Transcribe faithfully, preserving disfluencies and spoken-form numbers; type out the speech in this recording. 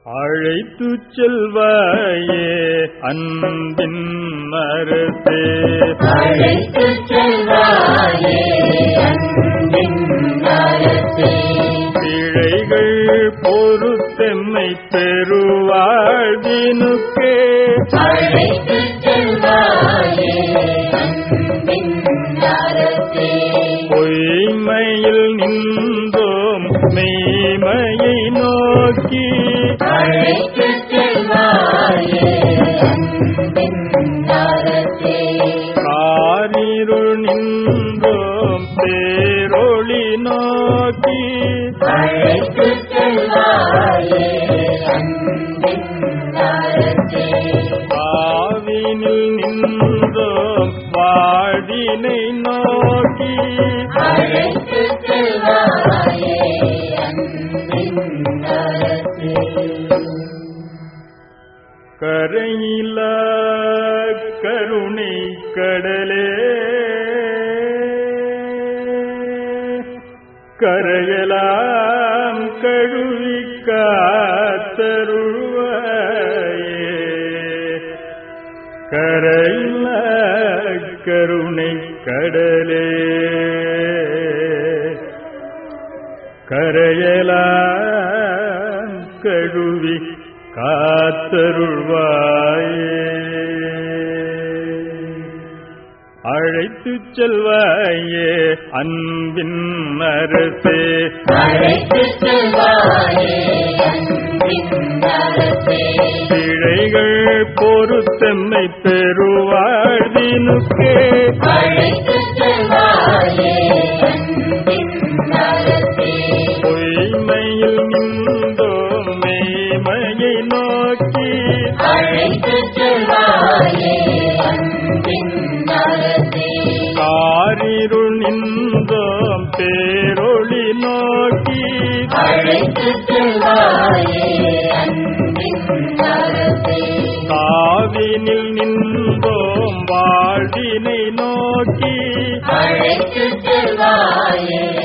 அழைத்து செல்வாயே அன்பின் அரசே, அழைத்து செல்வாயே அன்பின் அரசே, பிழைகள் பொறுத்தெம்மை பெருவாழ்வினுக்கே, அழைத்து செல்வாயே அன்பின் அரசே, பொய்மையில் நின்றோம் மெய்மையை நோக்கி, அழைத்து செல்வாயே அன்பின் அரசே, காரிருள் நின்றோம் பேரொளி நோக்கி, அழைத்து செல்வாயே அன்பின் அரசே, பாவினில் நின்றோம் வாழினை நோக்கி, அழைத்து செல்வாயே அன்பின் அரசே, கரையிலா கருணை கடலே, கரையலாம் கழுவி காத்தருள்வாயே, கரையிலா கருணை கடலே, கரையலாம் கழுவி காத்தருள்வாயே, அழைத்து செல்வாயே அன்பின் அரசே, அழைத்து செல்வாயே அன்பின் அரசே, பிழைகள் பொறுத்தெம்மை பெருவாழ்வினுக்கே, அழைத்து செல்வாயே அன்பின் அரசே, பொய்மையில் நின்றோம் மெய்மையை நோக்கி, அழைத்து செல்வாயே அன்பின் அரசே, காரிருள் நின்றோம் பேரொளி நோக்கி, அழைத்து செல்வாயே அன்பின் அரசே, காவினில் நின்றோம் வாழ்வினை நோக்கி, அழைத்து செல்வாயே